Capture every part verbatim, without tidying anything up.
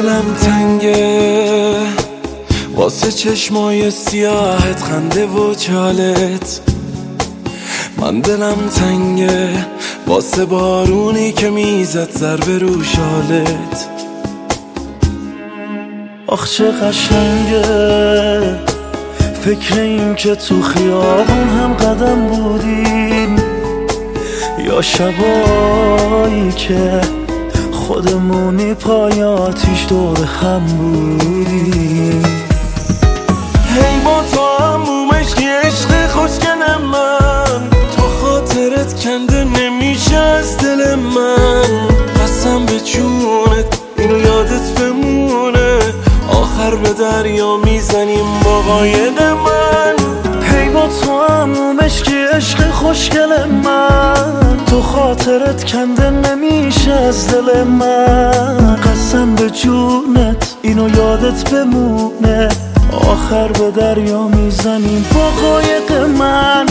دلم تنگه واسه چشمای سیاهت، خنده و چالت. من دلم تنگه واسه بارونی که میزد ضربه رو شالت. آخ چه قشنگه فکر این که تو خیابون هم قدم بودیم، یا شبایی که خودمونی پای آتیش دور هم بودیم. هی با تو همومش که عشق خوشگل من، تو خاطرت کنده نمیشه از دل من. قسم به جونت اینو یادت بمونه، آخر به دریا میزنیم با قایق من. هی با تو همومش که عشق خوشگل من، تو خاطرت کنده نمیشه از دل من. قسم به جونت اینو یادت بمونه، آخر به دریا میزنیم با قایق من.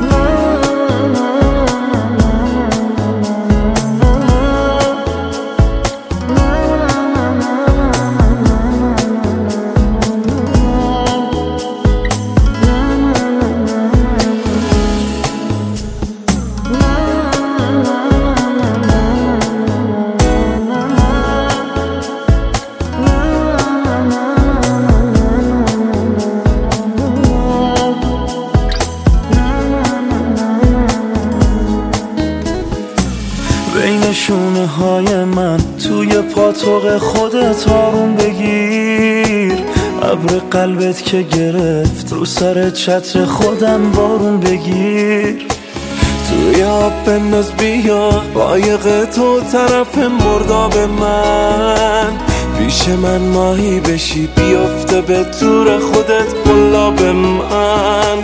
بین شونه های من توی پاتوق خودت آروم بگیر. ابر قلبت که گرفت رو سر چتر خودم بارون بگیر. توی آب بنداز بیا قایق تو طرف مرداب من. پیش من ماهی بشی بیفته به تور خودت قلاب من.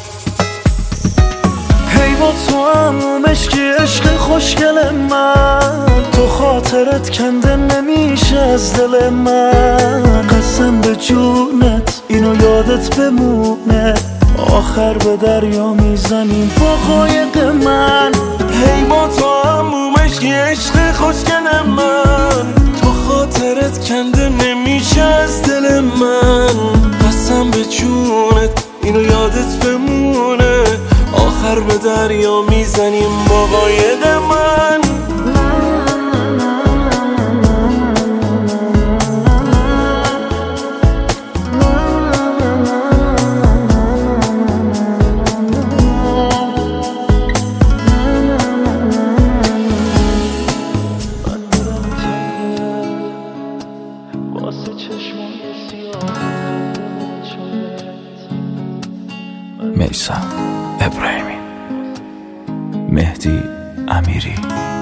هی با تو همومش که عشق خوشگل من، تو خاطرت کنده نمیشه از دل من. قسم به جونت اینو یادت بمونه، آخر به دریا میزنیم با قایق من. هی با تو همومش که عشق خوشگل من، تو خاطرت کنده نمیشه از دل من. قسم به جونت اینو یادت بمونه، آخر به دریا میزنیم با قایق من. میثم ابراهیمی، مهدی امیری.